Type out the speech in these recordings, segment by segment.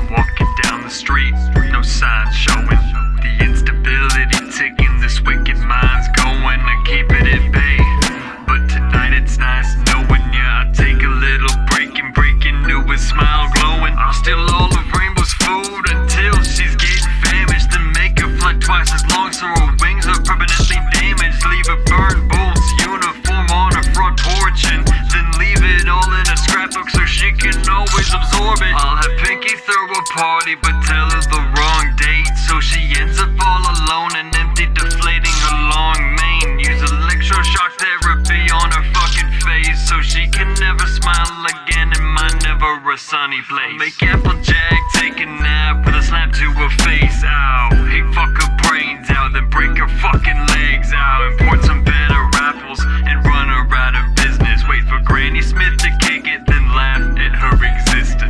I'm walking down the street, no signs showing. The instability ticking, this wicked mind's going. I keep it at bay, but tonight it's nice knowing ya. I take a little break and break into a smile glowing. I'll steal all of Rainbow's food until she's getting famished, then make her fly twice as long so her wings are permanently damaged. Leave her burn bolts uniform on her front porch, and then leave it all in a scrapbook so she can always absorb it. I'll have Pinky throw a party but tell her the wrong date, so she ends up all alone and empty, deflating her long mane. Use electroshock therapy on her fucking face so she can never smile again in my never a sunny place. Make Applejack take a nap with a slap to her face. Ow, hey, fuck her brains out, then break her fucking legs out. Import some better apples and run her out of business. Wait for Granny Smith to kick it, then laugh at her existence.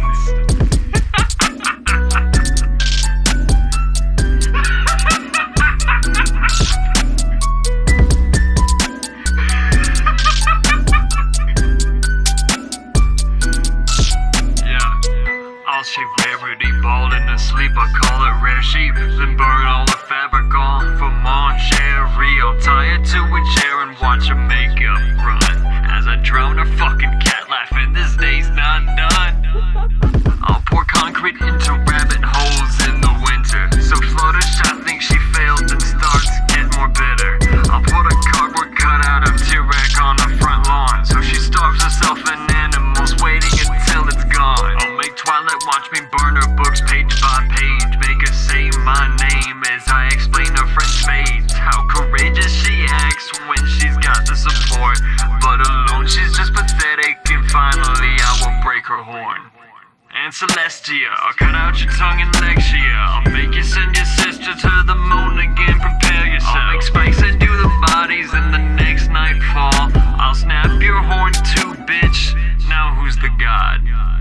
I'll shave Rarity bald in her sleep, I call it rare sheep. Then burn all the fabric off for Mon Cherie. I'll tie her to a chair and watch her makeup run as I drown her fucking cat laughing, this day's not done. I'll pour concrete into rabbit holes in the winter, so Fluttershy thinks she failed and starts to get more bitter. I'll put a cardboard cutout of T-Rex on the front lawn so she starves herself in animals, waiting until it's gone. I'll make Twilight watch me burn her books page by page, make her say my name as I explain her French fades. How courageous she acts when she's got the support, but alone she's just pathetic, and finally I will break her horn. And Celestia, I'll cut out your tongue and Lexia. I'll make you send your sister to the moon again, prepare yourself. I'll make Spike send you the bodies in the next nightfall. I'll snap your horn too, bitch. Now who's the god?